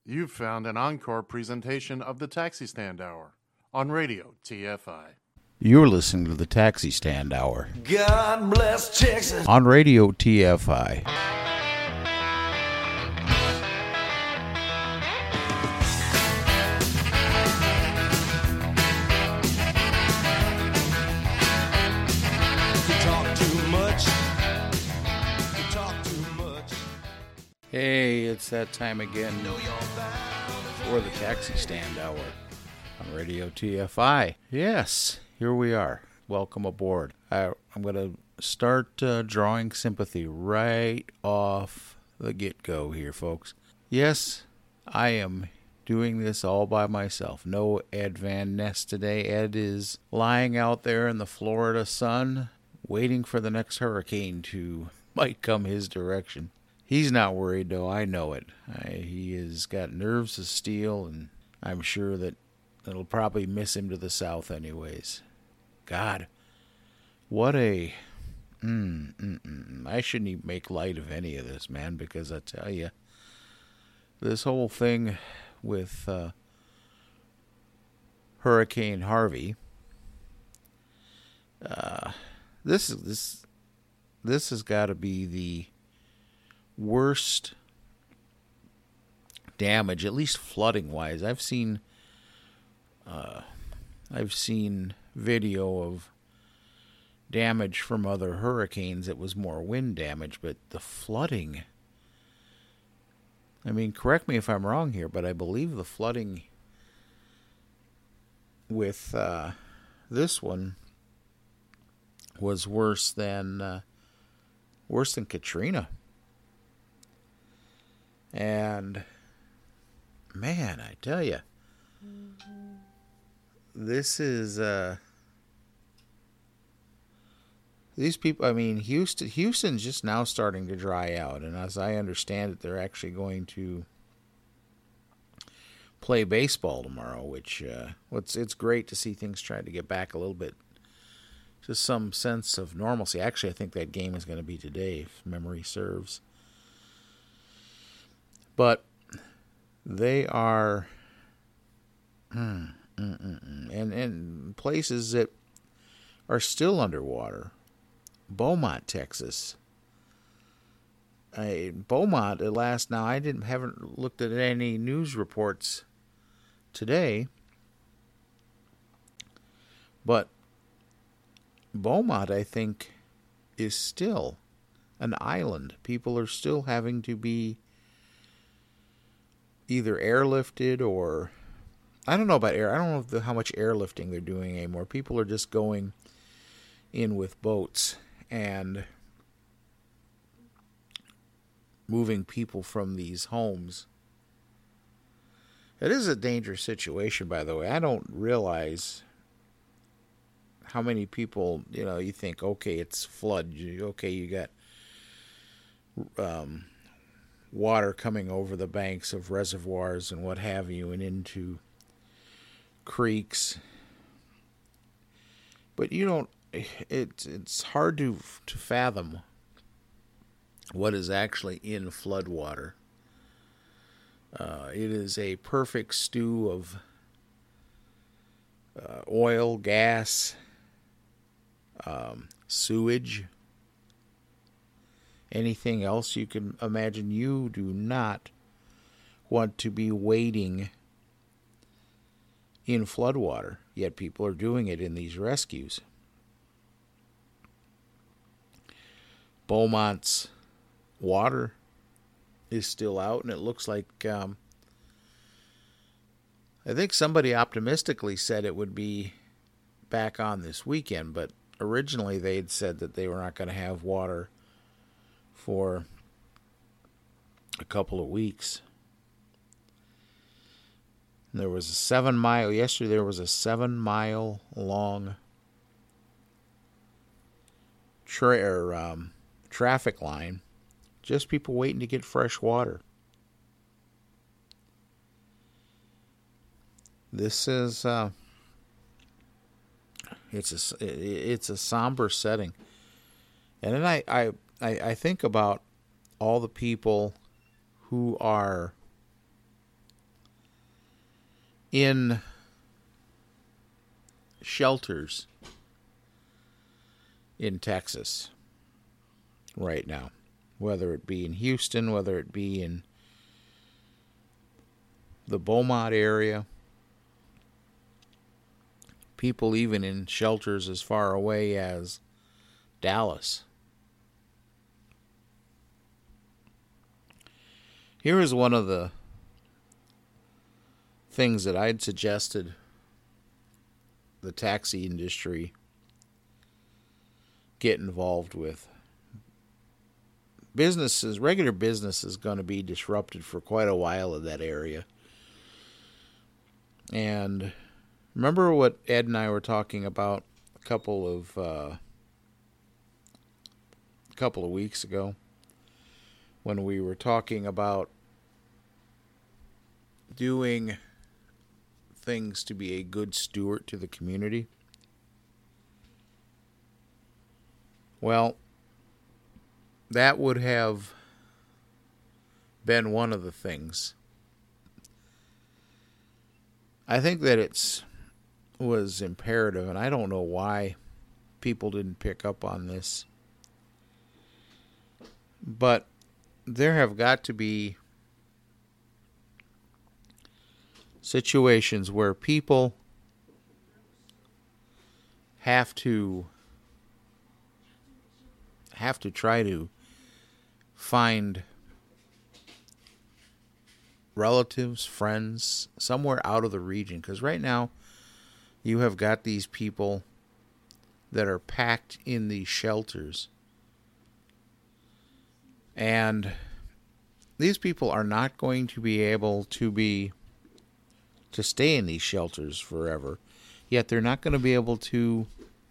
You've found an encore presentation of the Taxi Stand Hour on Radio TFI. You're listening to the Taxi Stand Hour. God bless Texas. On Radio TFI. Hey, it's that time again for the Taxi Stand Hour on Radio TFI. Yes, here we are. Welcome aboard. I'm going to start drawing sympathy right off the get-go here, folks. Yes, I am doing this all by myself. No Ed Van Ness today. Ed is lying out there in the Florida sun, waiting for the next hurricane to might come his direction. He's not worried, though. I know it. He has got nerves of steel, and I'm sure that it'll probably miss him to the south anyways. God, what a... I shouldn't even make light of any of this, man, because I tell you, this whole thing with Hurricane Harvey, this has got to be the worst damage, at least flooding wise. I've seen video of damage from other hurricanes. It was more wind damage, but the flooding, I mean, correct me if I'm wrong here, but I believe the flooding with this one was worse than Katrina. And, man, I tell you, this is, these people, I mean, Houston's just now starting to dry out. And as I understand it, they're actually going to play baseball tomorrow, which, it's great to see things try to get back a little bit to some sense of normalcy. Actually, I think that game is going to be today, if memory serves. But they are, and places that are still underwater. Beaumont, Texas. Beaumont, at last, now I haven't looked at any news reports today, but Beaumont, I think, is still an island. People are still having to be either airlifted or, I don't know about air. I don't know how much airlifting they're doing anymore. People are just going in with boats and moving people from these homes. It is a dangerous situation, by the way. I don't realize how many people, you think, okay, it's flood. Okay, you got water coming over the banks of reservoirs and what have you, and into creeks. But you don't. It's hard to fathom what is actually in floodwater. It is a perfect stew of oil, gas, sewage, anything else you can imagine. You do not want to be wading in floodwater, yet people are doing it in these rescues. Beaumont's water is still out, and it looks like, I think somebody optimistically said it would be back on this weekend, but originally they'd said that they were not going to have water for a couple of weeks. There was a 7-mile long traffic line, just people waiting to get fresh water. This is it's a somber setting, and then I think about all the people who are in shelters in Texas right now, whether it be in Houston, whether it be in the Beaumont area, people even in shelters as far away as Dallas. Here is one of the things that I'd suggested the taxi industry get involved with. Regular business is going to be disrupted for quite a while in that area. And remember what Ed and I were talking about a couple of weeks ago when we were talking about doing things to be a good steward to the community? Well, that would have been one of the things. I think that it was imperative, and I don't know why people didn't pick up on this, but there have got to be situations where people have to try to find relatives, friends, somewhere out of the region. Because right now, you have got these people that are packed in these shelters. And these people are not going to be able to stay in these shelters forever. Yet they're not going to be able to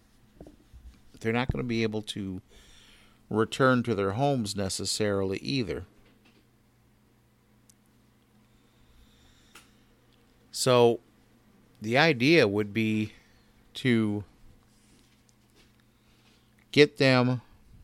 return to their homes necessarily either. So the idea would be to get them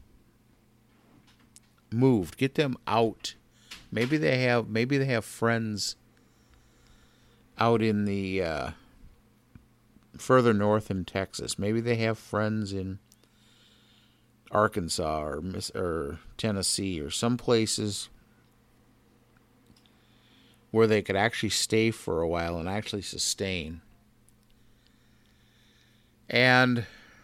moved, get them out. Maybe they have friends out in the further north in Texas. Maybe they have friends in Arkansas or Tennessee or some places where they could actually stay for a while and actually sustain. And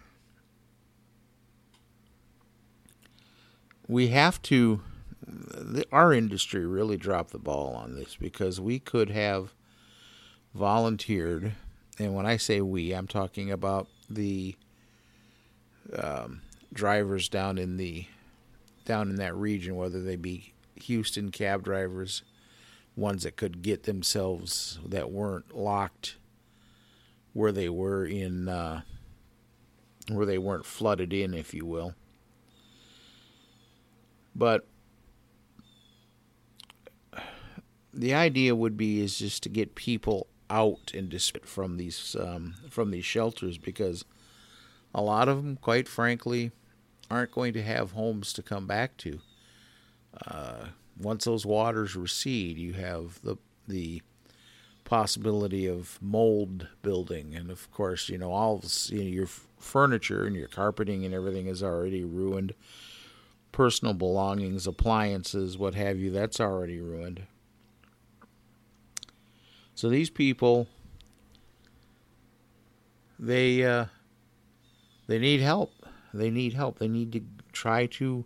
we have to, our industry really dropped the ball on this, because we could have volunteered, and when I say we, I'm talking about the drivers down in that region, whether they be Houston cab drivers, ones that could get themselves, that weren't locked where they were in, where they weren't flooded in, if you will. But the idea would be is just to get people out and dispersed from these shelters, because a lot of them, quite frankly, aren't going to have homes to come back to. Once those waters recede, you have the possibility of mold building, and of course, your furniture and your carpeting and everything is already ruined. Personal belongings, appliances, what have you, that's already ruined. So these people, they need help. They need help. They need to try to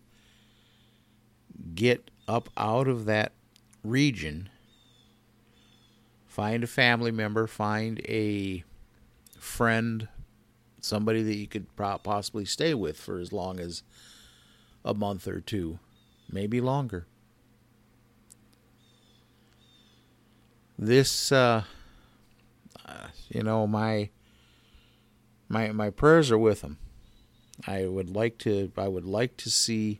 get up out of that region, find a family member, find a friend, somebody that you could possibly stay with for as long as a month or two, maybe longer. This, my prayers are with them. I would like to see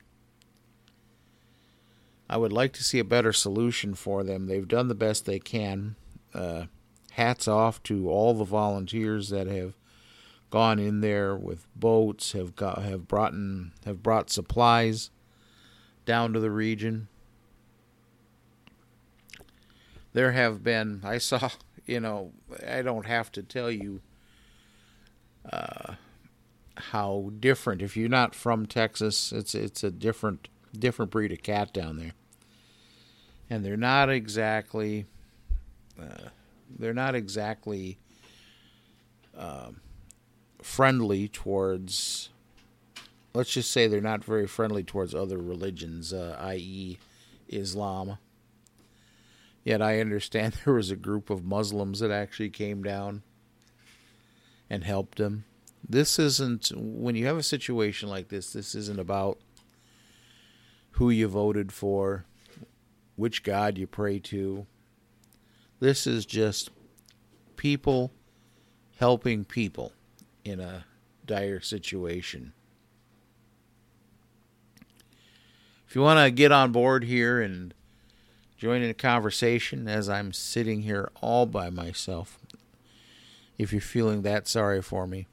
a better solution for them. They've done the best they can. Hats off to all the volunteers that have gone in there with boats, have brought supplies down to the region. There have been, I saw I don't have to tell you how different. If you're not from Texas, it's a different breed of cat down there, and they're not exactly friendly towards. Let's just say they're not very friendly towards other religions, i.e., Islam. Yet I understand there was a group of Muslims that actually came down and helped them. This isn't, when you have a situation like this isn't about who you voted for, which God you pray to. This is just people helping people in a dire situation. If you want to get on board here and join in a conversation as I'm sitting here all by myself, if you're feeling that sorry for me,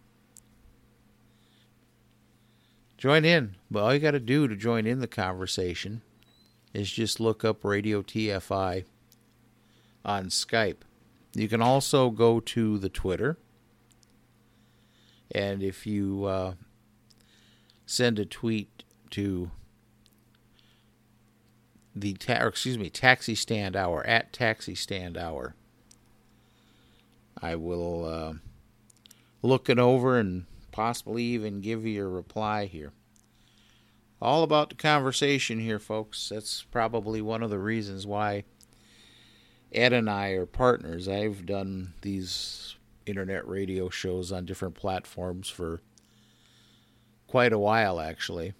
join in. But all you got to do to join in the conversation is just look up Radio TFI on Skype. You can also go to the Twitter, and if you send a tweet to the Taxi Stand Hour at Taxi Stand Hour, I will look it over and possibly even give you a reply here. All about the conversation here, folks. That's probably one of the reasons why Ed and I are partners. I've done these internet radio shows on different platforms for quite a while, actually.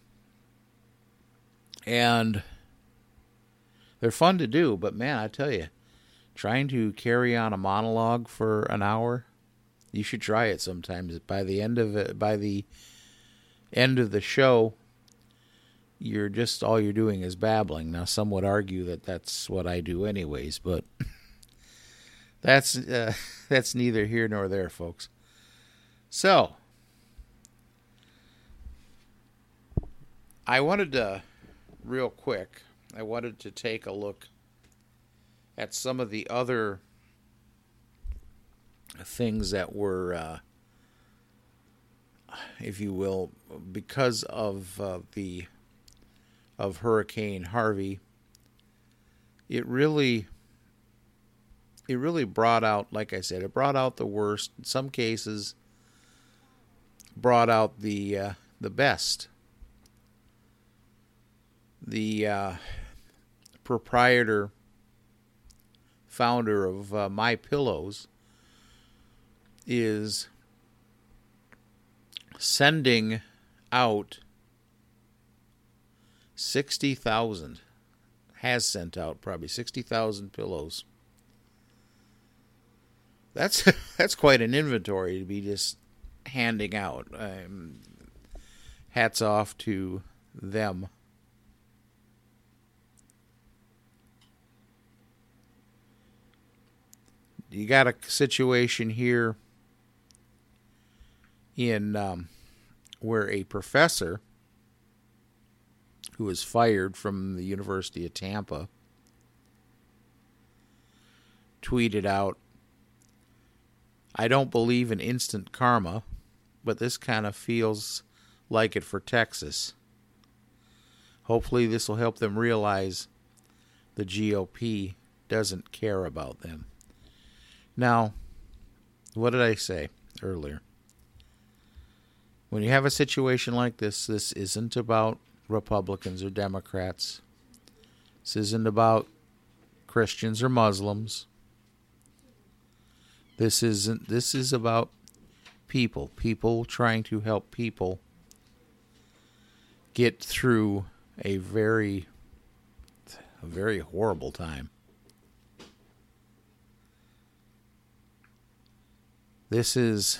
And they're fun to do, but man, I tell you, trying to carry on a monologue for an hour, you should try it sometimes. By the end of the show, all you're doing is babbling. Now, some would argue that that's what I do anyways, but that's neither here nor there, folks. So, I wanted to take a look at some of the other things that were, if you will, because of Hurricane Harvey. It really brought out, like I said, it brought out the worst. In some cases, brought out the best. The founder of MyPillows is sending out 60,000, has sent out probably 60,000 pillows. That's quite an inventory to be just handing out. Hats off to them. You got a situation here in where a professor who was fired from the University of Tampa tweeted out, "I don't believe in instant karma, but this kind of feels like it for Texas. Hopefully this will help them realize the GOP doesn't care about them." Now, what did I say earlier? When you have a situation like this isn't about Republicans or Democrats. This isn't about Christians or Muslims. This is about people trying to help people get through a very horrible time. This is,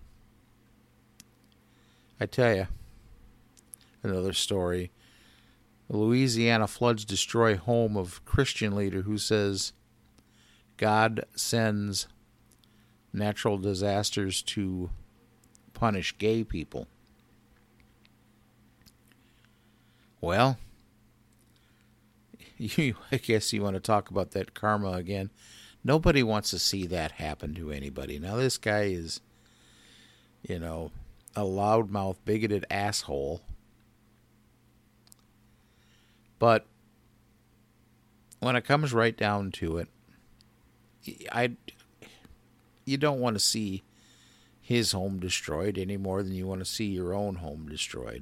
I tell you, another story. Louisiana floods destroy home of Christian leader who says God sends natural disasters to punish gay people. Well, I guess you want to talk about that karma again. Nobody wants to see that happen to anybody. Now, this guy is, a loudmouth, bigoted asshole. But when it comes right down to it, you don't want to see his home destroyed any more than you want to see your own home destroyed.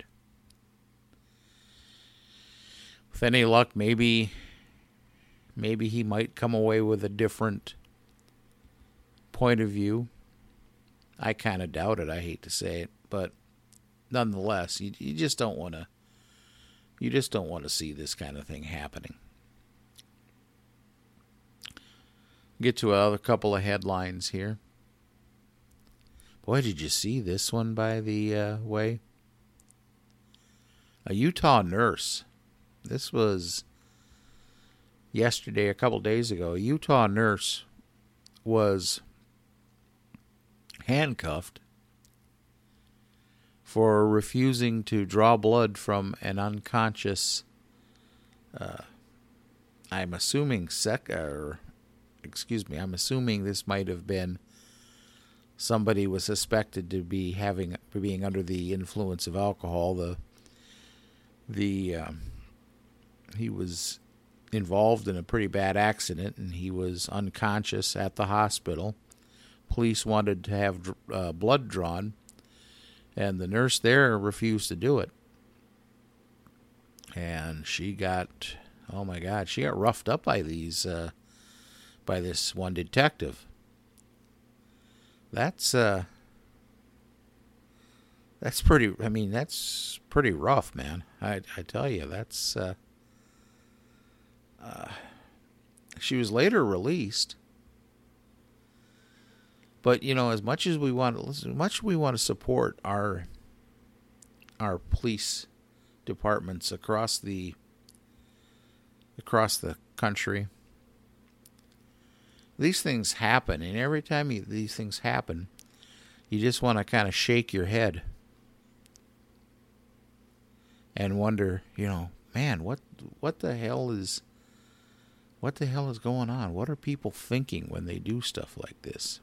With any luck, maybe he might come away with a different point of view. I kind of doubt it. I hate to say it, but nonetheless, you just don't want to. You just don't want to see this kind of thing happening. Get to another couple of headlines here. Boy, did you see this one, by the way? A Utah nurse. This was yesterday, a couple days ago. A Utah nurse was handcuffed for refusing to draw blood from an unconscious, I'm assuming this might have been somebody was suspected to be being under the influence of alcohol. He was involved in a pretty bad accident, and he was unconscious at the hospital. Police wanted to have blood drawn, and the nurse there refused to do it. And she got roughed up by by this one detective. That's pretty. I mean, that's pretty rough, man. I tell you, that's. She was later released, but as much as we want to support our police departments across the country, these things happen, and every time these things happen, you just want to kind of shake your head and wonder, man, what the hell is going on? What are people thinking when they do stuff like this?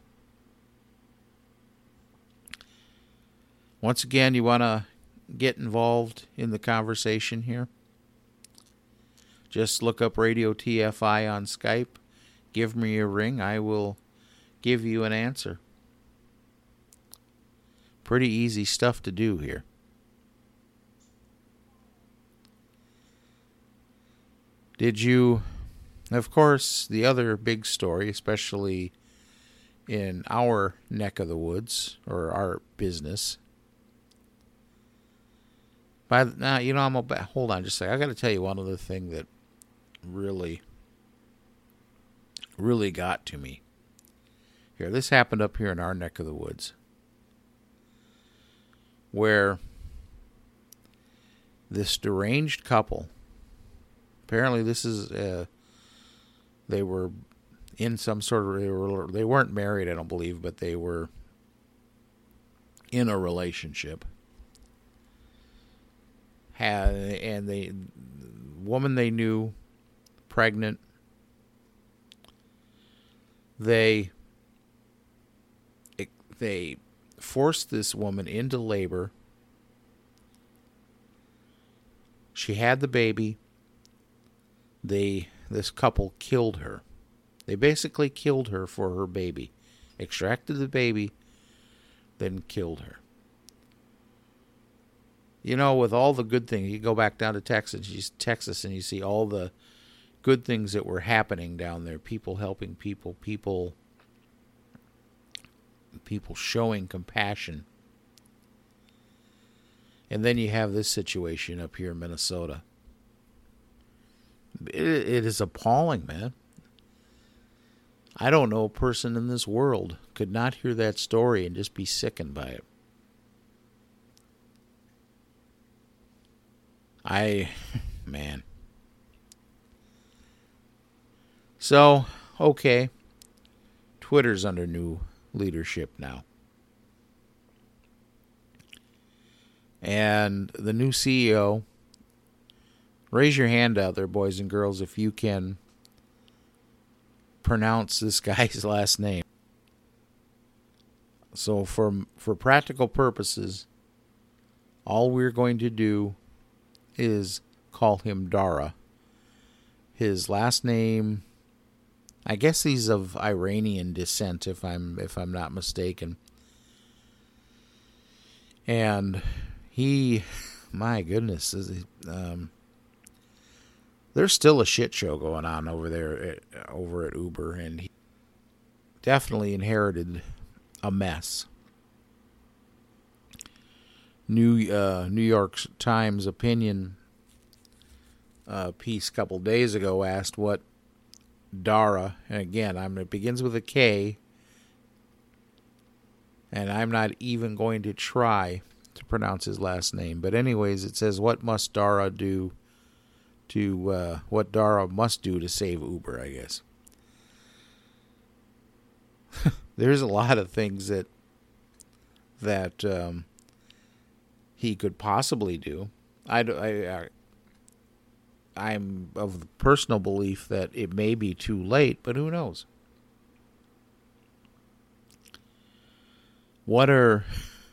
Once again, you want to get involved in the conversation here? Just look up Radio TFI on Skype. Give me a ring. I will give you an answer. Pretty easy stuff to do here. Of course, the other big story, especially in our neck of the woods, or our business. Hold on just a second. I got to tell you one other thing that really got to me. Here, this happened up here in our neck of the woods, where this deranged couple, apparently this is, they were in some sort of, they weren't married, I don't believe, but they were in a relationship. And the woman they knew, pregnant, they forced this woman into labor. She had the baby. This couple killed her. They basically killed her for her baby. Extracted the baby, then killed her. With all the good things, you go back down to Texas, and you see all the good things that were happening down there. People helping people showing compassion. And then you have this situation up here in Minnesota. It is appalling, man. I don't know a person in this world could not hear that story and just be sickened by it. Man. So, okay. Twitter's under new leadership now. And the new CEO, raise your hand out there, boys and girls, if you can pronounce this guy's last name. So for practical purposes, all we're going to do is call him Dara. His last name, I guess he's of Iranian descent, if I'm not mistaken. And he, my goodness, there's still a shit show going on over there, over at Uber, and he definitely inherited a mess. New York Times opinion piece a couple days ago asked what Dara, and again, it begins with a K, and I'm not even going to try to pronounce his last name. But anyways, it says, what must Dara do to, what Dara must do to save Uber, I guess. There's a lot of things that he could possibly do. I'm of the personal belief that it may be too late, but who knows? I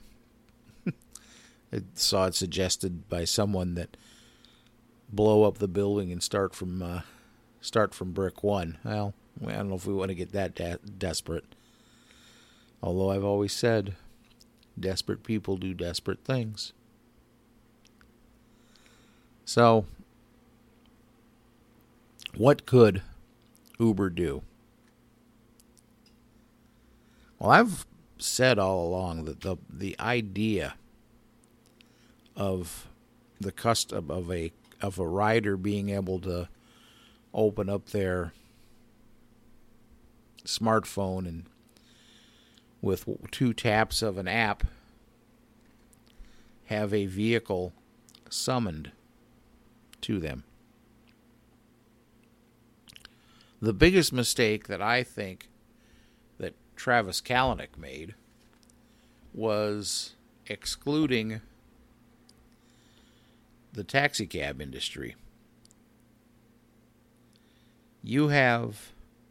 saw it suggested by someone that blow up the building and start from brick one. Well, I don't know if we want to get that desperate. Although I've always said, desperate people do desperate things. So, what could Uber do? Well, I've said all along that the idea of the custom of a rider being able to open up their smartphone and with 2 taps of an app have a vehicle summoned to them. The biggest mistake that I think that Travis Kalanick made was excluding the taxi cab industry. You have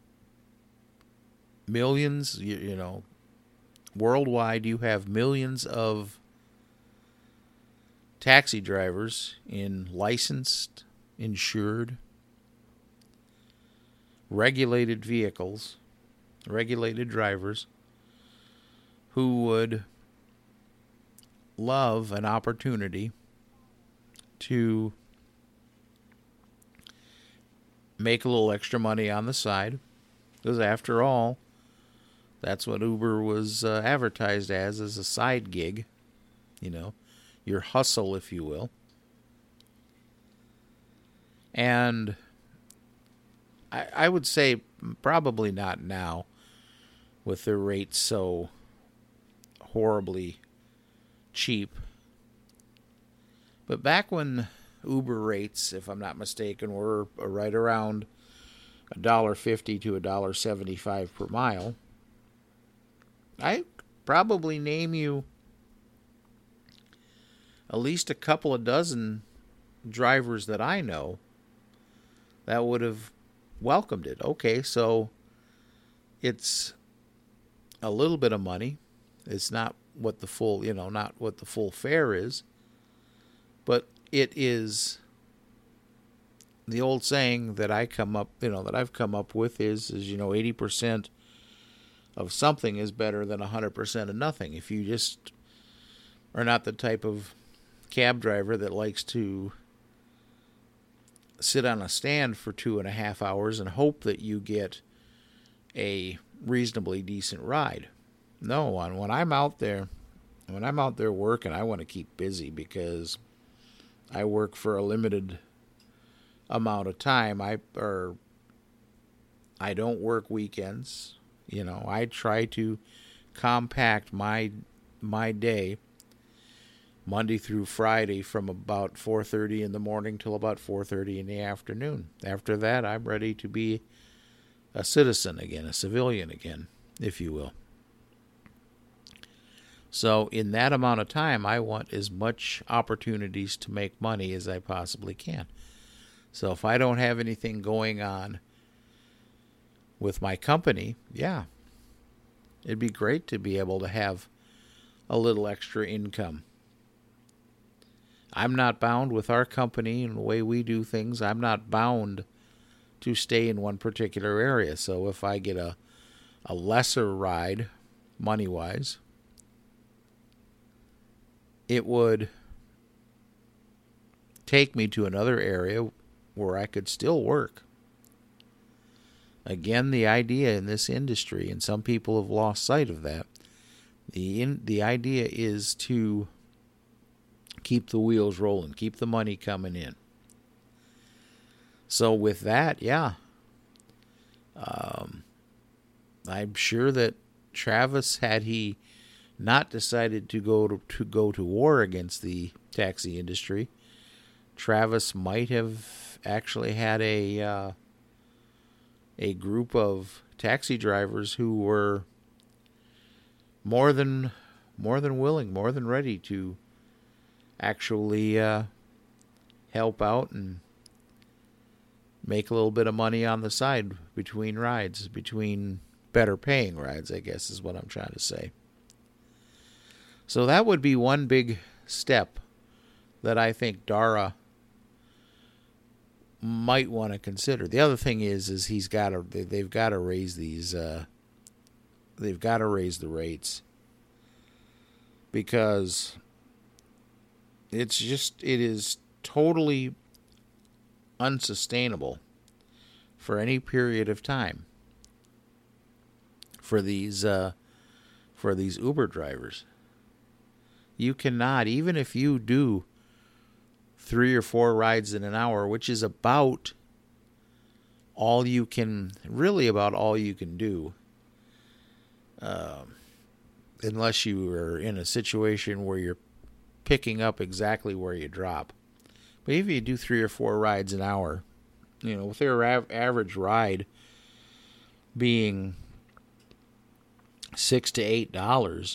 millions, worldwide you have millions of taxi drivers in licensed, insured, regulated vehicles, regulated drivers who would love an opportunity to make a little extra money on the side, because after all, that's what Uber was advertised as a side gig, your hustle, if you will. And I would say probably not now, with their rates so horribly cheap. But back when Uber rates, if I'm not mistaken, were right around $1.50 to $1.75 per mile, I probably name you at least a couple of dozen drivers that I know that would have welcomed it. Okay, so it's a little bit of money. It's not what the full, not what the full fare is, but it is the old saying that I've come up with is 80% of something is better than 100% of nothing. If you just are not the type of cab driver that likes to sit on a stand for 2.5 hours and hope that you get a reasonably decent ride. No, when I'm out there working, I want to keep busy because I work for a limited amount of time. I don't work weekends. I try to compact my day Monday through Friday from about 4:30 in the morning till about 4:30 in the afternoon. After that, I'm ready to be a citizen again, a civilian again, if you will. So in that amount of time, I want as much opportunities to make money as I possibly can. So if I don't have anything going on with my company, yeah, it'd be great to be able to have a little extra income. I'm not bound with our company and the way we do things. I'm not bound to stay in one particular area. So if I get a lesser ride, money-wise, it would take me to another area where I could still work. Again, the idea in this industry, and some people have lost sight of that, the idea is to keep the wheels rolling, keep the money coming in. So with that, yeah, I'm sure that Travis, had he not decided to go to war against the taxi industry, Travis might have actually had a group of taxi drivers who were more than willing, more than ready to actually help out and make a little bit of money on the side between rides, between better paying rides, I guess is what I'm trying to say. So that would be one big step that I think Dara might want to consider. The other thing is they've got to raise these they've got to raise the rates, because it is totally unsustainable for any period of time for these Uber drivers. You cannot, even if you do 3 or 4 rides in an hour, which is about all you can do, unless you are in a situation where you're picking up exactly where you drop. But if you do 3 or 4 rides an hour, with their average ride being $6 to $8,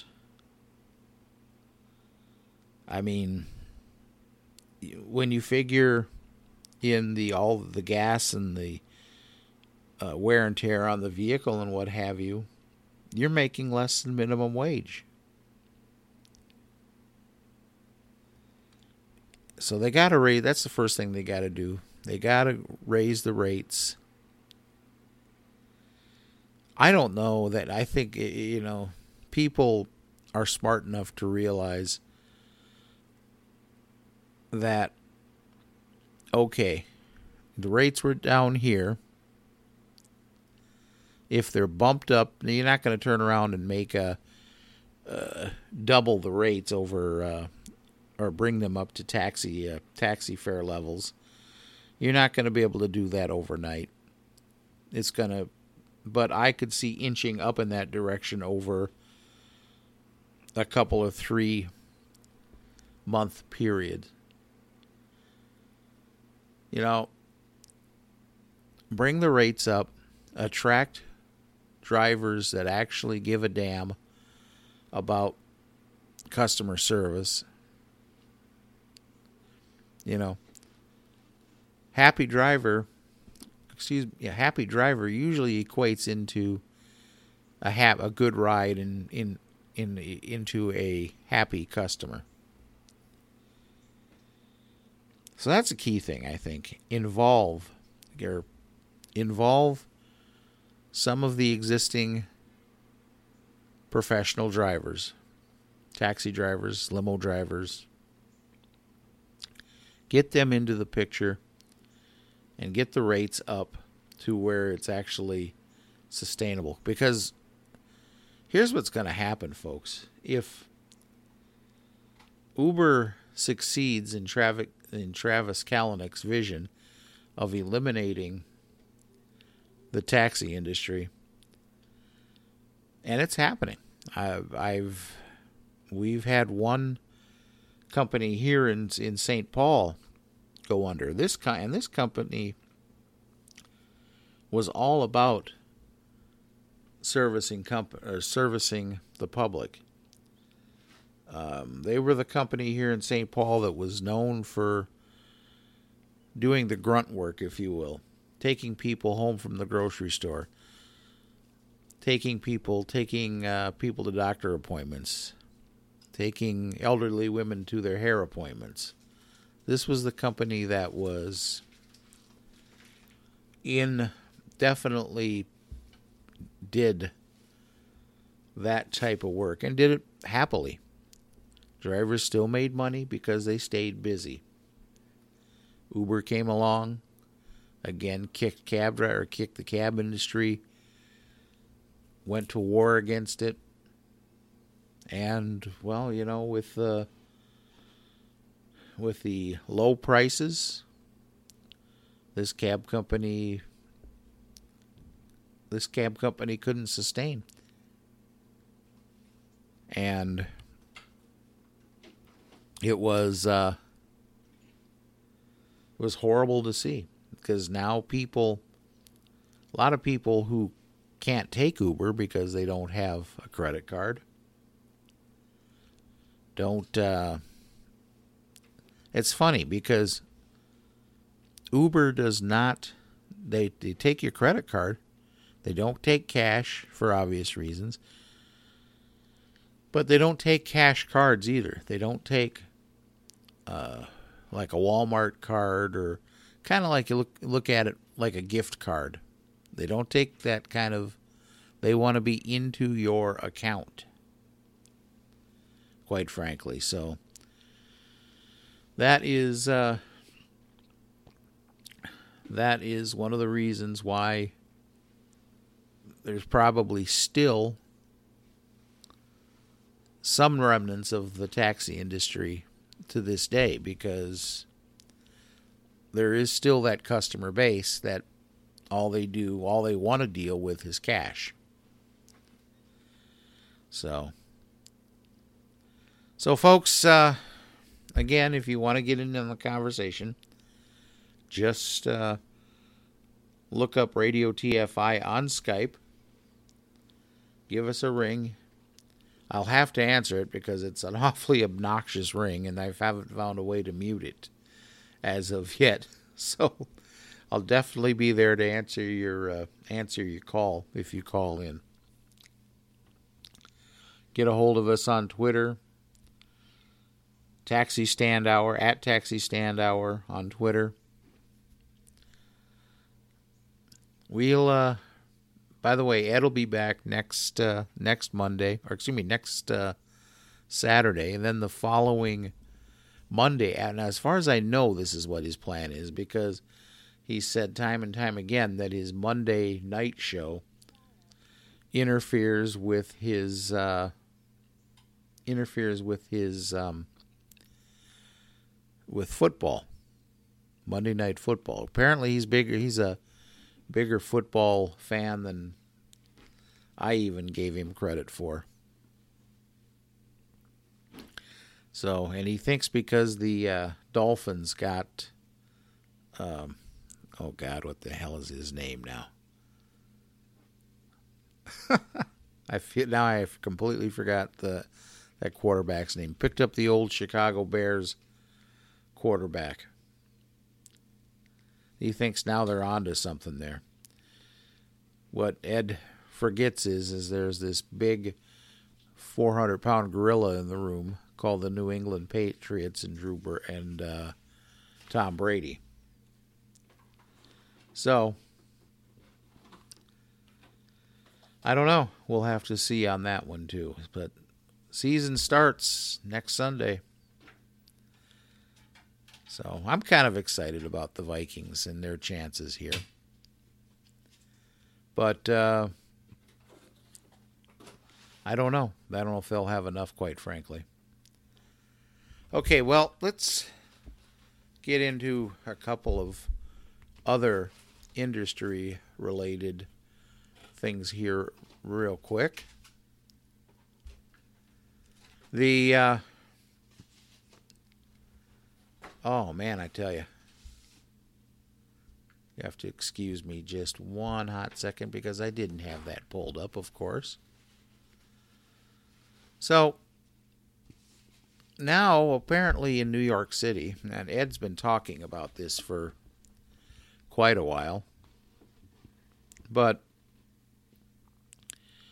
I mean, when you figure in all the gas and the wear and tear on the vehicle and what have you, you're making less than minimum wage. So they got to raise. That's the first thing they got to do. They got to raise the rates. I don't know that. I think people are smart enough to realize that, okay, the rates were down here. If they're bumped up, you're not going to turn around and make double the rates over or bring them up to taxi fare levels. You're not going to be able to do that overnight. But I could see inching up in that direction over a couple of 3-month period. Bring the rates up, attract drivers that actually give a damn about customer service. Happy driver usually equates into a good ride and into a happy customer. So that's a key thing, I think. Involve some of the existing professional drivers, taxi drivers, limo drivers. Get them into the picture and get the rates up to where it's actually sustainable. Because here's what's going to happen, folks. If Uber succeeds in Travis Kalanick's vision of eliminating the taxi industry, and it's happening. We've had one company here in St. Paul go under. This company was all about servicing the public. They were the company here in St. Paul that was known for doing the grunt work, if you will, taking people home from the grocery store, taking people to doctor appointments, taking elderly women to their hair appointments. This was the company that was definitely did that type of work and did it happily. Drivers still made money because they stayed busy. Uber came along, again kicked the cab industry, went to war against it, and well, with the low prices, this cab company couldn't sustain. And it was horrible to see, because now a lot of people who can't take Uber because they don't have a credit card, it's funny because Uber does not, they take your credit card. They don't take cash for obvious reasons. But they don't take cash cards either. They don't take like a Walmart card, or kind of like you look at it like a gift card. They don't take that kind of, they want to be into your account, quite frankly. So that is one of the reasons why there's probably still some remnants of the taxi industry to this day, because there is still that customer base that all they want to deal with is cash. So folks, again, if you want to get into the conversation, just look up Radio TFI on Skype. Give us a ring. I'll have to answer it because it's an awfully obnoxious ring, and I haven't found a way to mute it as of yet. So I'll definitely be there to answer your call if you call in. Get a hold of us on Twitter, Taxi Stand Hour, at Taxi Stand Hour on Twitter. We'll by the way, Ed will be back next Monday, next Saturday, and then the following Monday. And as far as I know, this is what his plan is, because he said time and time again that his Monday night show interferes with his with football, Monday Night Football. Apparently, he's a bigger football fan than I even gave him credit for. So, and he thinks because the Dolphins got, oh God, what the hell is his name now? I've completely forgot that quarterback's name. Picked up the old Chicago Bears quarterback. He thinks now they're on to something there. What Ed forgets is there's this big 400-pound gorilla in the room called the New England Patriots and Tom Brady. So, I don't know. We'll have to see on that one too. But season starts next Sunday. So I'm kind of excited about the Vikings and their chances here. But I don't know. I don't know if they'll have enough, quite frankly. Okay, well, let's get into a couple of other industry-related things here real quick. Oh, man, I tell you. You have to excuse me just one hot second because I didn't have that pulled up, of course. So, now, apparently in New York City, and Ed's been talking about this for quite a while, but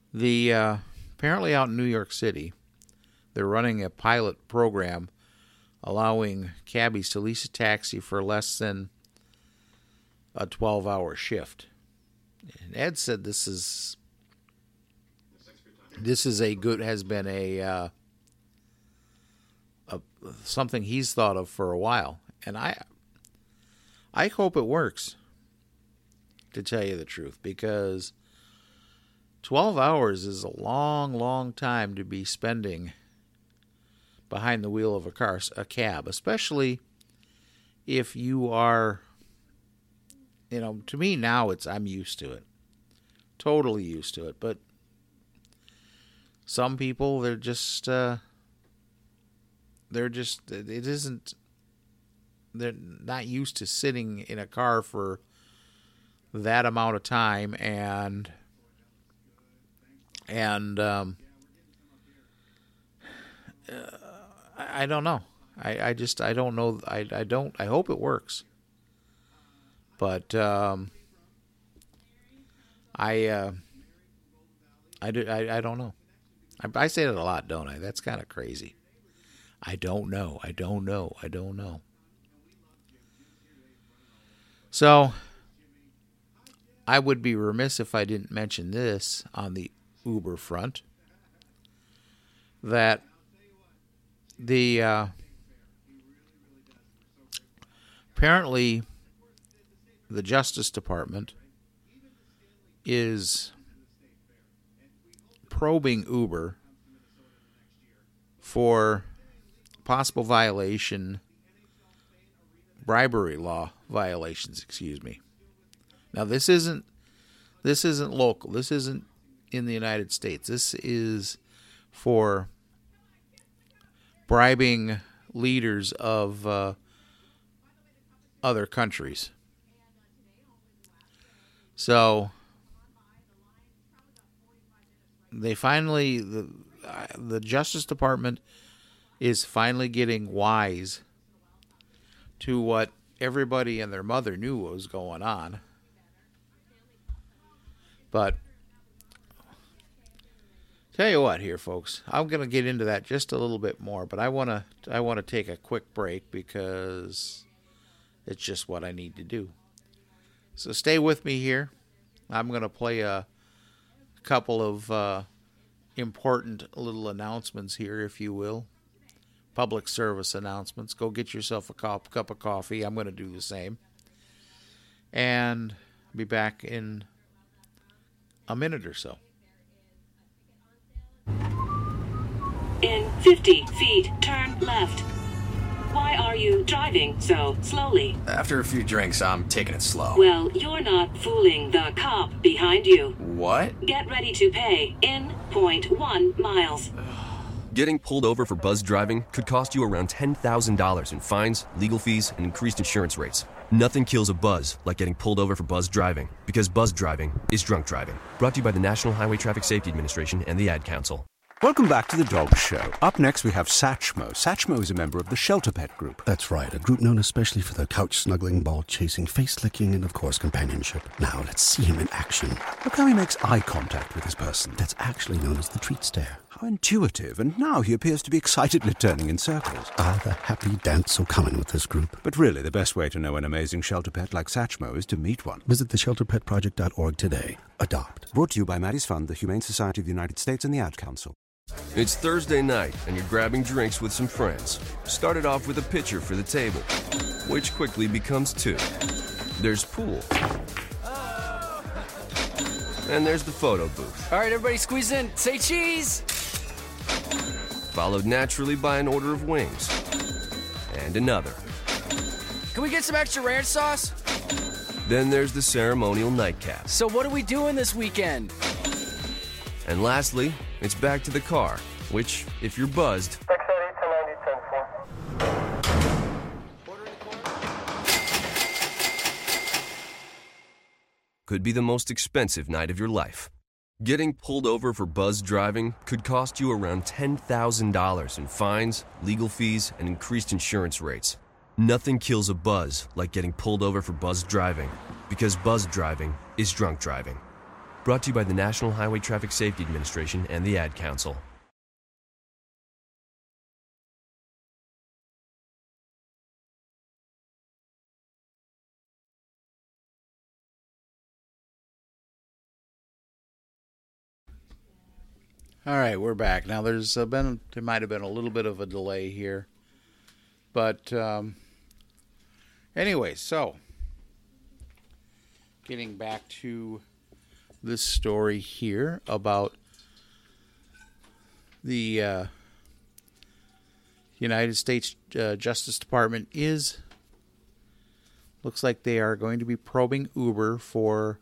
Apparently out in New York City, they're running a pilot program allowing cabbies to lease a taxi for less than a 12-hour shift. And Ed said this has been a something he's thought of for a while, and I hope it works, to tell you the truth, because 12 hours is a long, long time to be spending behind the wheel of a cab, especially if you are, to me now I'm used to it, totally used to it, but some people, they're not used to sitting in a car for that amount of time, and I don't know. I don't know. I hope it works. But I don't know. I say that a lot, don't I? That's kind of crazy. I don't know. So, I would be remiss if I didn't mention this on the Uber front, that apparently the Justice Department is probing Uber for possible bribery law violations, Now this isn't local. This isn't in the United States. This is for bribing leaders of other countries. So they finally, the Justice Department is finally getting wise to what everybody and their mother knew was going on. But tell you what here, folks, I'm going to get into that just a little bit more, but I want to take a quick break because it's just what I need to do. So stay with me here. I'm going to play a couple of important little announcements here, if you will. Public service announcements. Go get yourself a cup of coffee. I'm going to do the same. And be back in a minute or so. In 50 feet, turn left. Why are you driving so slowly? After a few drinks, I'm taking it slow. Well, you're not fooling the cop behind you. What? Get ready to pay in 0.1 miles. Getting pulled over for buzz driving could cost you around $10,000 in fines, legal fees, and increased insurance rates. Nothing kills a buzz like getting pulled over for buzz driving, because buzz driving is drunk driving. Brought to you by the National Highway Traffic Safety Administration and the Ad Council. Welcome back to the Dog Show. Up next, we have Satchmo. Satchmo is a member of the Shelter Pet Group. That's right, a group known especially for their couch-snuggling, ball-chasing, face-licking, and, of course, companionship. Now, let's see him in action. Look how he makes eye contact with his person. That's actually known as the treat stare. How intuitive, and now he appears to be excitedly turning in circles. Ah, the happy dance so common with this group. But really, the best way to know an amazing shelter pet like Satchmo is to meet one. Visit theshelterpetproject.org today. Adopt. Brought to you by Maddie's Fund, the Humane Society of the United States, and the Ad Council. It's Thursday night, and you're grabbing drinks with some friends. Started off with a pitcher for the table, which quickly becomes two. There's pool. And there's the photo booth. All right, everybody squeeze in. Say cheese! Followed naturally by an order of wings. And another. Can we get some extra ranch sauce? Then there's the ceremonial nightcap. So what are we doing this weekend? And lastly, it's back to the car, which, if you're buzzed, could be the most expensive night of your life. Getting pulled over for buzz driving could cost you around $10,000 in fines, legal fees, and increased insurance rates. Nothing kills a buzz like getting pulled over for buzz driving, because buzz driving is drunk driving. Brought to you by the National Highway Traffic Safety Administration and the Ad Council. All right, we're back. Now, there might have been a little bit of a delay here. But anyway, so getting back to this story here about the United States Justice Department looks like they are going to be probing Uber for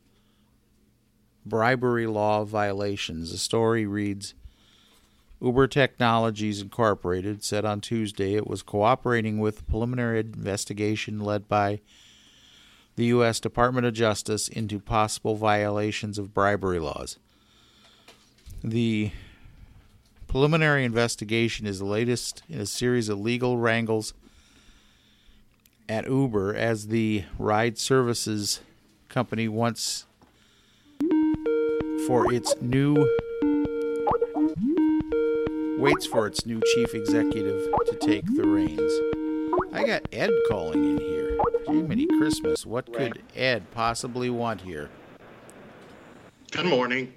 bribery law violations. The story reads, Uber Technologies Incorporated said on Tuesday it was cooperating with a preliminary investigation led by the U.S. Department of Justice into possible violations of bribery laws. The preliminary investigation is the latest in a series of legal wrangles at Uber as the ride services company waits for its new chief executive to take the reins. I got Ed calling in here. Jiminy Christmas, what could Ed possibly want here? Good morning.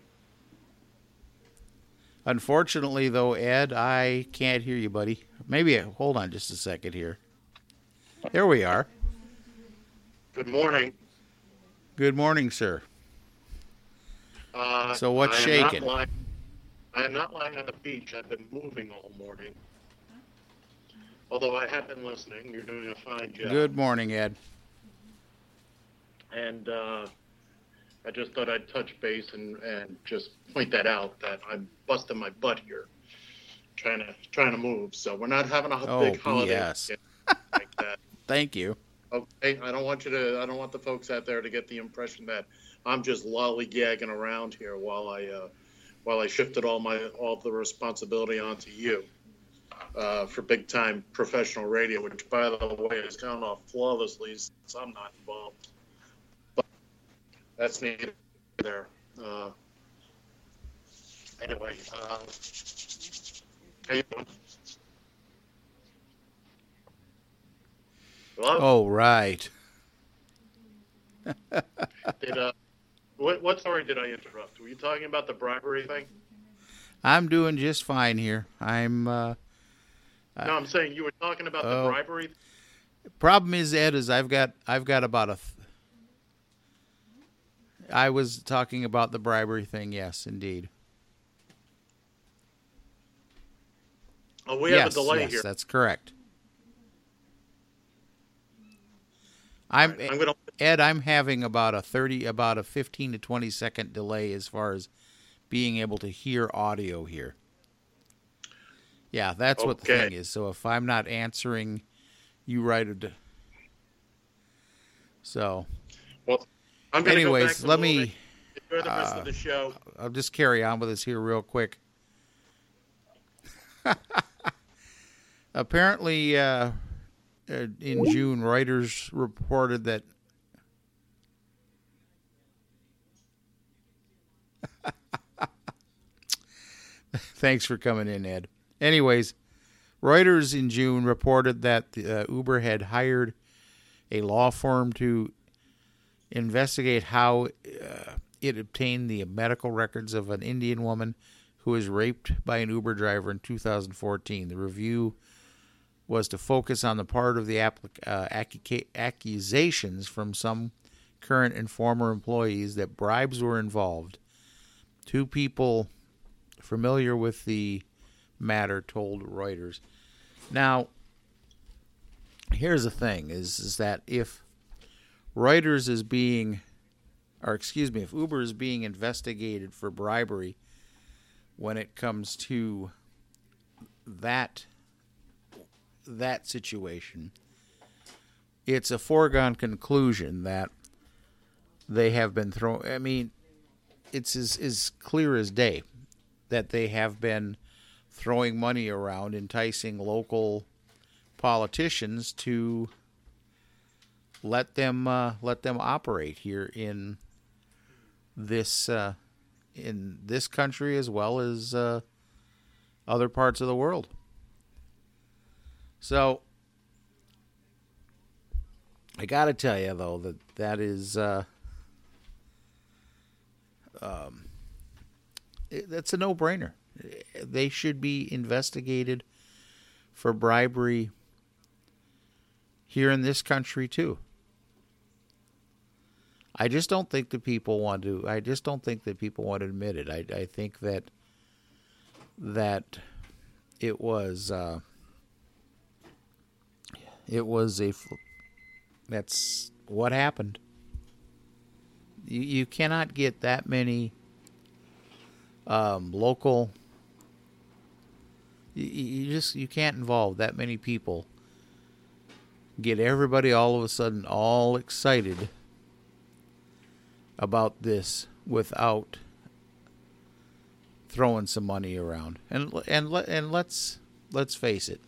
Unfortunately, though, Ed, I can't hear you, buddy. Maybe, hold on just a second here. There we are. Good morning. Good morning, sir. So what's shaking? I am not lying on the beach. I've been moving all morning. Although I have been listening. You're doing a fine job. Good morning, Ed. And I just thought I'd touch base and just point that out, that I'm busting my butt here trying to move. So we're not having a big holiday yes. like that. Thank you. Okay, I don't want the folks out there to get the impression that I'm just lollygagging around here while I shifted all the responsibility onto you for big time professional radio, which by the way has gone off flawlessly since I'm not involved. But that's neither there. Anyway, how you doing? Hello? Oh, right. What story did I interrupt? Were you talking about the bribery thing? I'm doing just fine here. No, I'm saying you were talking about the bribery. Problem is, Ed, is I've got about I was talking about the bribery thing. Yes, indeed. Oh, we have a delay here. Yes, that's correct. Ed, I'm having about a 15 to 20 second delay as far as being able to hear audio here. Yeah, that's what the thing is. So if I'm not answering, you write it. So, well, I'm going to go back to let me enjoy the rest of the show. I'll just carry on with this here real quick. Apparently, in June, Reuters reported that thanks for coming in, Ed. Anyways, Reuters in June reported that Uber had hired a law firm to investigate how it obtained the medical records of an Indian woman who was raped by an Uber driver in 2014. The review was to focus on the part of the accusations from some current and former employees that bribes were involved. Two people familiar with the matter told Reuters. Now, here's the thing, is that if Reuters is being, if Uber is being investigated for bribery when it comes to that situation, it's a foregone conclusion that they have been thrown. I mean, it's as clear as day that they have been throwing money around, enticing local politicians to let them operate here in this in this country as well as other parts of the world. So I got to tell you, though, that is that's a no-brainer. They should be investigated for bribery here in this country too. I just don't think that people want to. I just don't think that people want to admit it. I think that it was that's what happened. You cannot get that many local. You can't involve that many people. Get everybody all of a sudden all excited about this without throwing some money around. And let's face it.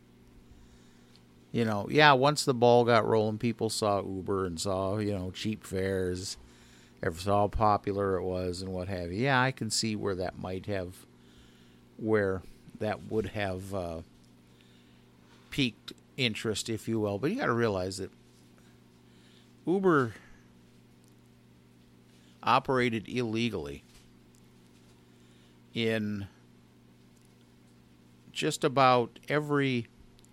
You know, yeah, once the ball got rolling, people saw Uber and saw, cheap fares, saw how popular it was and what have you. Yeah, I can see where that would have piqued interest, if you will. But you got to realize that Uber operated illegally in just about every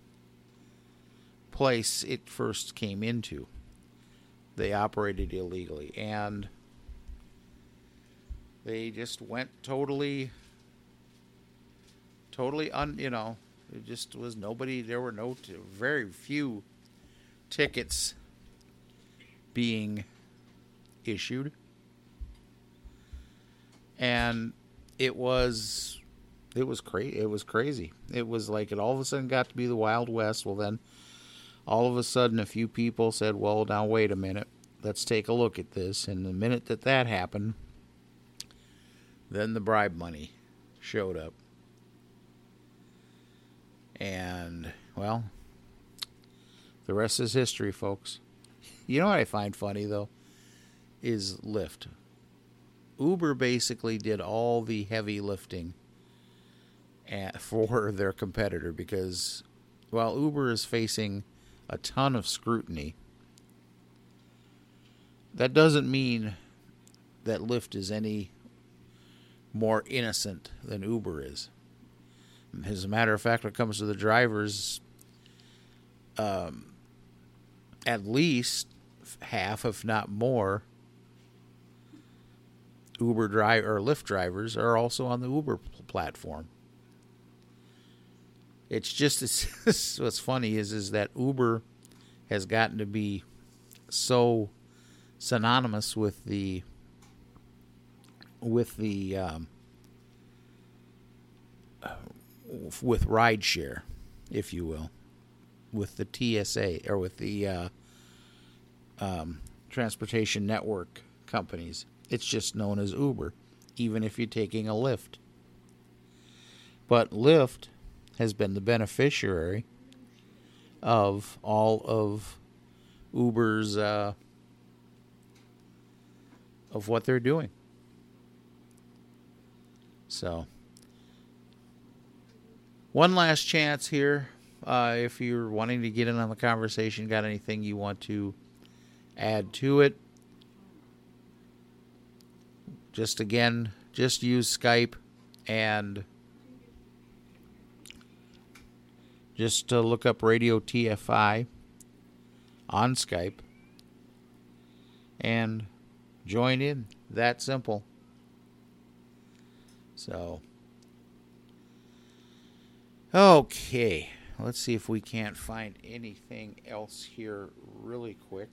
place it first came into. They operated illegally, and they just went totally it just was nobody. There were very few tickets being issued, and it was crazy. It was like it all of a sudden got to be the Wild West. Well, then all of a sudden a few people said, well, now wait a minute, let's take a look at this. And the minute that happened, then the bribe money showed up. And, well, the rest is history, folks. You know what I find funny, though, is Lyft. Uber basically did all the heavy lifting for their competitor because, while Uber is facing a ton of scrutiny, that doesn't mean that Lyft is any more innocent than Uber is. As a matter of fact, when it comes to the drivers, at least half, if not more, Lyft drivers are also on the Uber platform. It's just what's funny is that Uber has gotten to be so synonymous with rideshare, if you will, with the TSA or with the transportation network companies. It's just known as Uber, even if you're taking a Lyft. But Lyft has been the beneficiary of all of Uber's of what they're doing. So, one last chance here. If you're wanting to get in on the conversation, got anything you want to add to it, just use Skype and just look up Radio TFI on Skype and join in. That simple. So, okay, let's see if we can't find anything else here really quick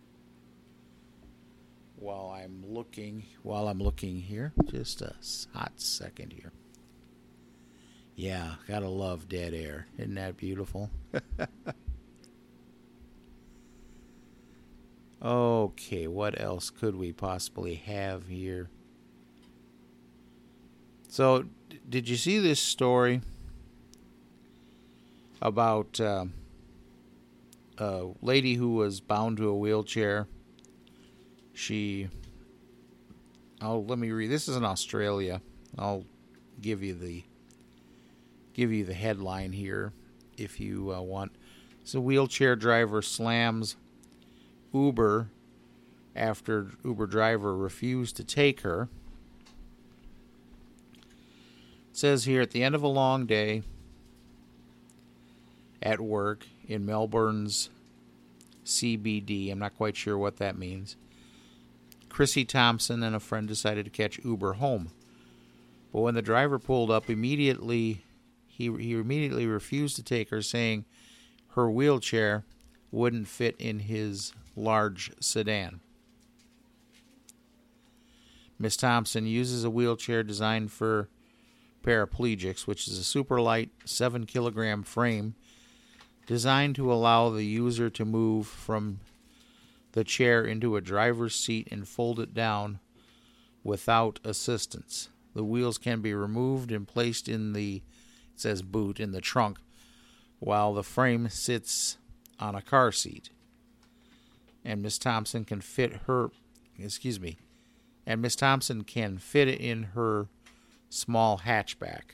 while I'm looking here. Just a hot second here. Yeah, gotta love dead air. Isn't that beautiful? Okay, what else could we possibly have here? So, did you see this story about a lady who was bound to a wheelchair? She let me read. This is in Australia. I'll give you the headline here if you want. So, wheelchair driver slams Uber after Uber driver refused to take her. It says here, at the end of a long day at work in Melbourne's CBD, I'm not quite sure what that means, Chrissy Thompson and a friend decided to catch Uber home. But when the driver pulled up, he immediately refused to take her, saying her wheelchair wouldn't fit in his large sedan. Miss Thompson uses a wheelchair designed for paraplegics, which is a super light 7-kilogram frame designed to allow the user to move from the chair into a driver's seat and fold it down without assistance. The wheels can be removed and placed in the, it says boot, in the trunk, while the frame sits on a car seat. And Miss Thompson can fit it in her small hatchback.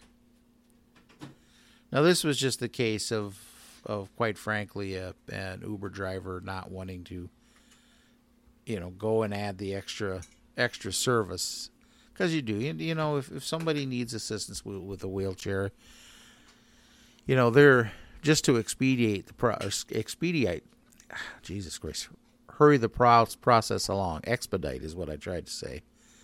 Now, this was just the case of quite frankly, an Uber driver not wanting to, go and add the extra service. Because you do, if somebody needs assistance with a wheelchair, they're just to Jesus Christ, hurry the process along. Expedite is what I tried to say.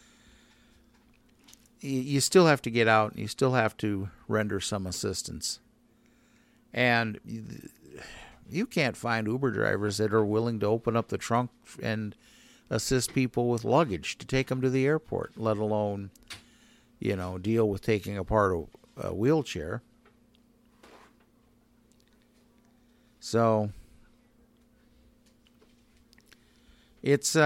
You still have to get out, and you still have to render some assistance. And you can't find Uber drivers that are willing to open up the trunk and assist people with luggage to take them to the airport, let alone, deal with taking apart a wheelchair. So it's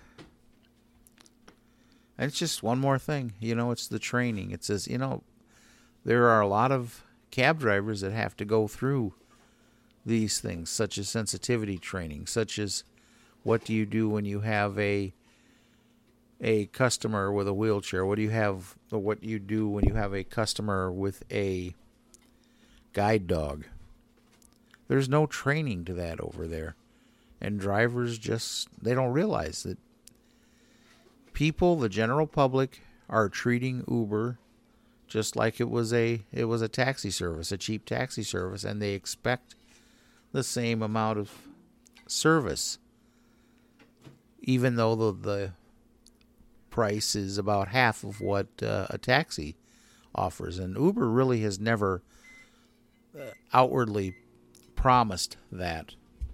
just one more thing. It's the training. It says, there are a lot of cab drivers that have to go through these things, such as sensitivity training, such as what do you do when you have a customer with a wheelchair? What do you do when you have a customer with a guide dog? There's no training to that over there. And drivers they don't realize that people, the general public, are treating Uber just like it was a taxi service, a cheap taxi service, and they expect the same amount of service, even though the price is about half of what a taxi offers. And Uber really has never outwardly promised that.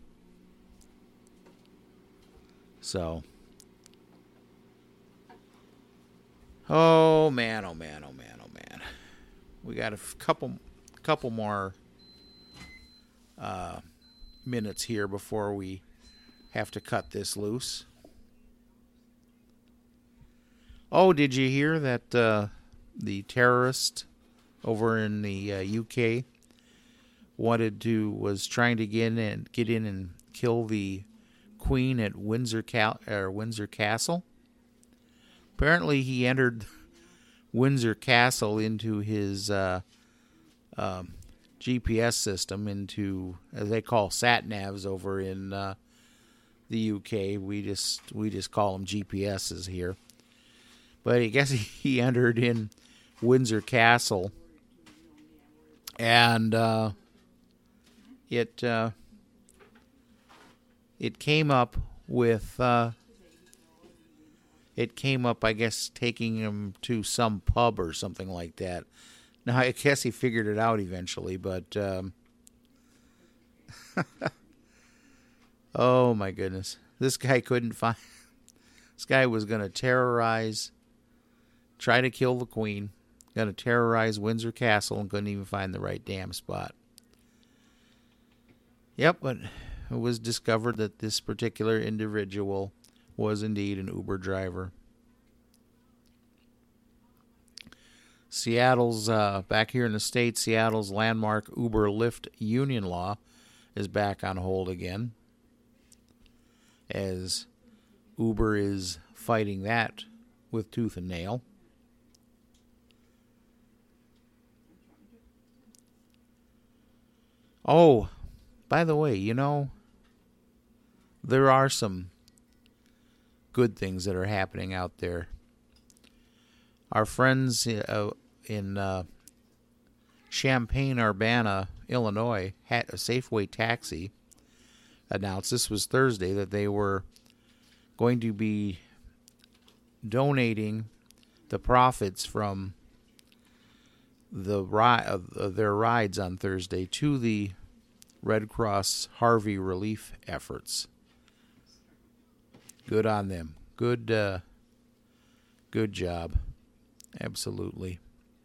So, oh man. We got a couple more minutes here before we have to cut this loose. Oh, did you hear that the terrorist over in the UK was trying to get in and kill the Queen at Windsor Castle? Apparently, he entered Windsor Castle into his GPS system, into, as they call sat-navs over in the UK. We just call them GPSs here. But I guess he entered in Windsor Castle, and it came up with I guess, taking him to some pub or something like that. Now, I guess he figured it out eventually, but oh my goodness, this guy couldn't find. This guy was going to try to kill the Queen, going to terrorize Windsor Castle, and couldn't even find the right damn spot. Yep, but it was discovered that this particular individual was indeed an Uber driver. Seattle's, back here in the States, Seattle's landmark Uber-Lyft union law is back on hold again, as Uber is fighting that with tooth and nail. Oh, by the way, you know, there are some good things that are happening out there. Our friends in Champaign-Urbana, Illinois, had a Safeway Taxi announced, this was Thursday, that they were going to be donating the profits from their rides on Thursday to the Red Cross Harvey relief efforts. Good on them. Good job. Absolutely.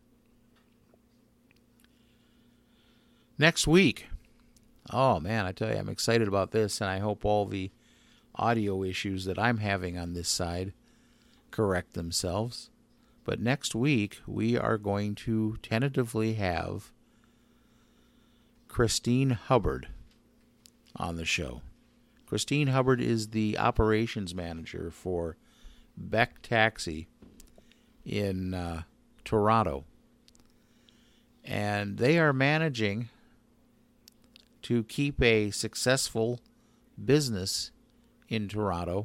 Next week. Oh, man, I tell you, I'm excited about this, and I hope all the audio issues that I'm having on this side correct themselves. But next week, we are going to tentatively have Christine Hubbard on the show. Christine Hubbard is the operations manager for Beck Taxi in Toronto. And they are managing to keep a successful business in Toronto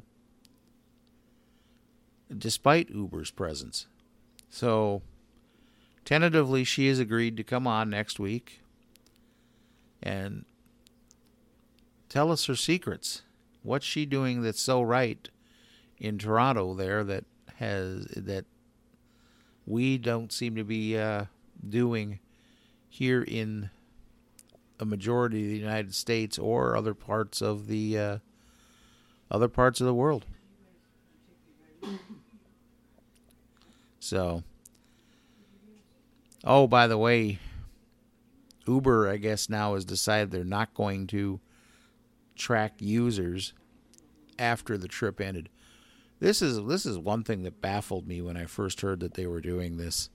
despite Uber's presence. So, tentatively, she has agreed to come on next week and tell us her secrets. What's she doing that's so right in Toronto there that we don't seem to be doing here in a majority of the United States or other parts of the world. So, oh, by the way, Uber, I guess, now has decided they're not going to track users after the trip ended. This is one thing that baffled me when I first heard that they were doing this.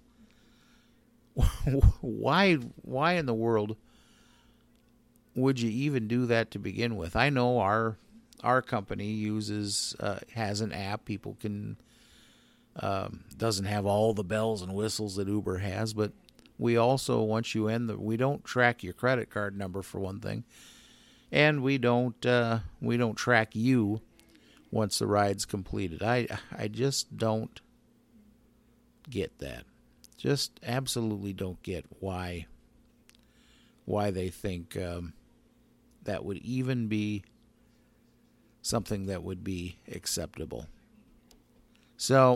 Why in the world would you even do that to begin with? I know our company has an app. People can doesn't have all the bells and whistles that Uber has, but we also, once you end we don't track your credit card number for one thing, and we don't track you once the ride's completed. I just don't get that. Just absolutely don't get why they think that would even be something that would be acceptable. So,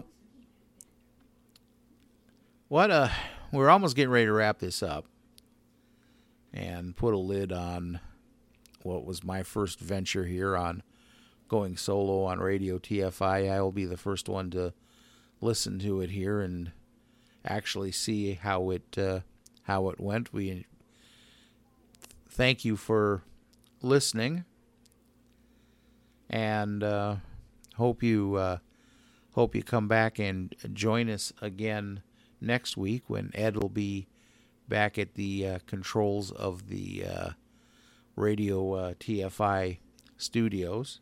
we're almost getting ready to wrap this up and put a lid on what was my first venture here on going solo on Radio TFI. I will be the first one to listen to it here and actually see how it went. We thank you for listening, and hope you come back and join us again next week when Ed will be back at the controls of the Radio TFI studios.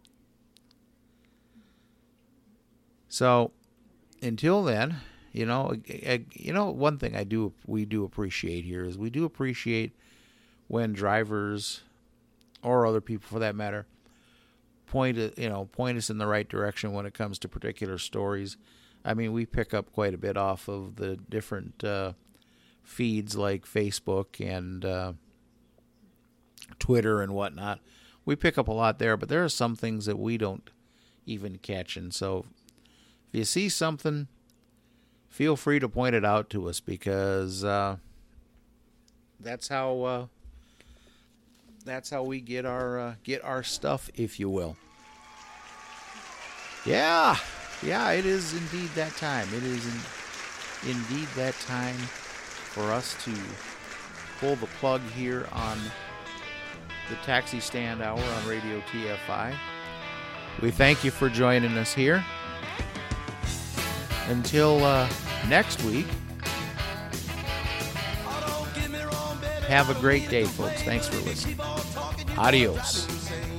So until then, one thing we do appreciate here is we do appreciate when drivers or other people for that matter point us in the right direction when it comes to particular stories. I mean, we pick up quite a bit off of the different feeds like Facebook and Twitter and whatnot. We pick up a lot there, but there are some things that we don't even catch. And so if you see something, feel free to point it out to us, because that's how we get our stuff, if you will. Yeah, it is indeed that time. It is indeed that time for us to pull the plug here on the Taxi Stand Hour on Radio TFI. We thank you for joining us here. Until next week, have a great day, folks. Thanks for listening. Adios.